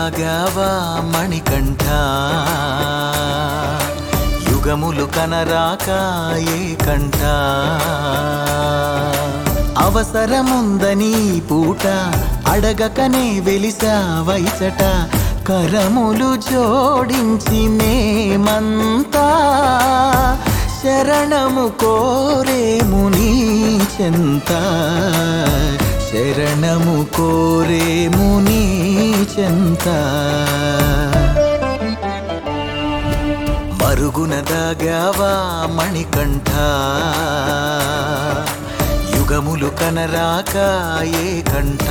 దాగావా మణికంఠ యుగములు కనరాక ఏ కంఠ అవసరముందని పూట అడగకనే వెలిసావైచట కరములు జోడించి మేమంతా శరణము కోరేము నీ చెంత శరణము కోరేము నీ చెంత మరుగున దాగావా మణికంఠ యుగములు కనరాక ఏ కంఠ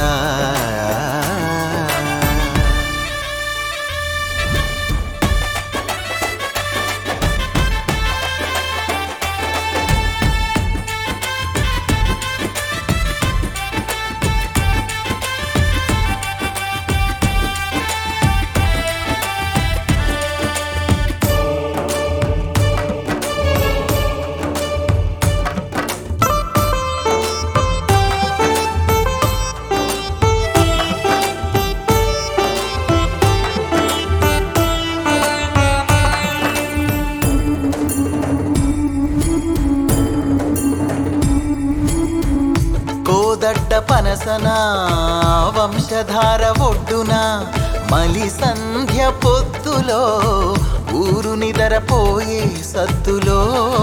దడ్డ పనసన వంశధార ఒడ్డున మలి సంధ్య పొద్దులో ఊరు నిదరపోయే సత్తులో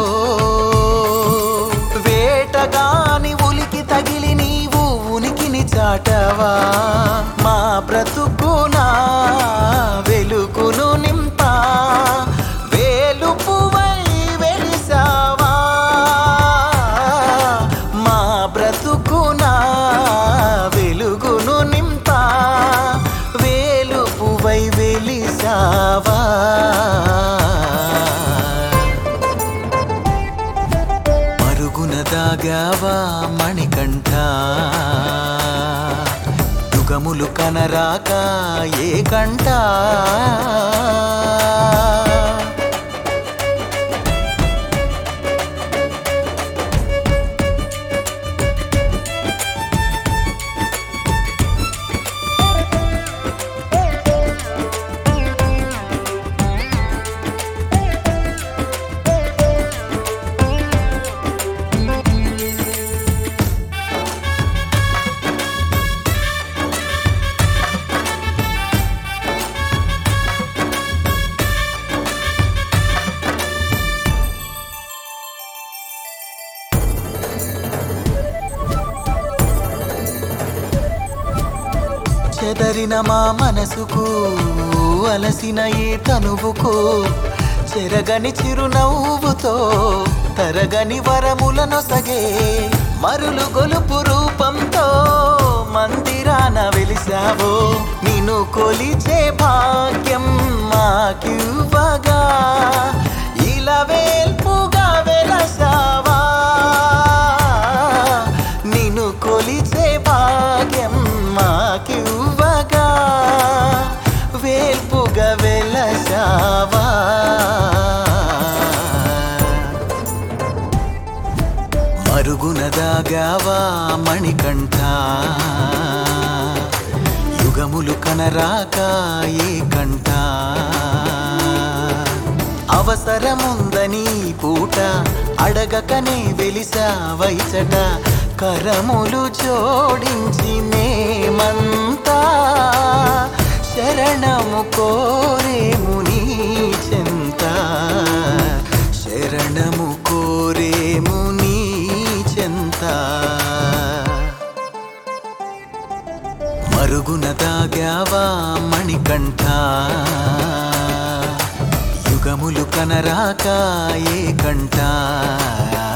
వేటగాని ఉలికి తగిలి నీవు ఉనికిని చాటవా మా బ్రతుకునా వెలుగును నింపా వేలుపువై వెలిసావా మా బ్రతుకునా వెలుగును నింపా వేలుపువై వెలిసావా మరుగున దాగావా మణికంఠ యుగములు కనరాక ఏ కంఠ చెదరిన మా మనసుకు అలసిన ఈ తనువుకు చెరగని చిరునవ్వుతో తరగని వరములనొసగే మరులు గొలుపు రూపంతో మందిరాన వెలిసావో నిన్ను కొలిచే భాగ్యం మాకివ్వగా ఇలా వేల్పుగా వెలసావా నిన్ను కొలిచే భాగ్యం మాకివ్వగా వేల్పుగా వెలసావా మరుగున దాగావా మణికంఠ యుగములు కనరాక ఏ కంఠ అవసరముందని పూట అడగకనే వెలిసావైచట కరములు జోడించి మేమంతా శరణము కోరేము నీ చెంత శరణము కోరేము నీ చెంత మరుగున దాగావా మణికంఠ యుగములు కనరాక ఏ కంఠ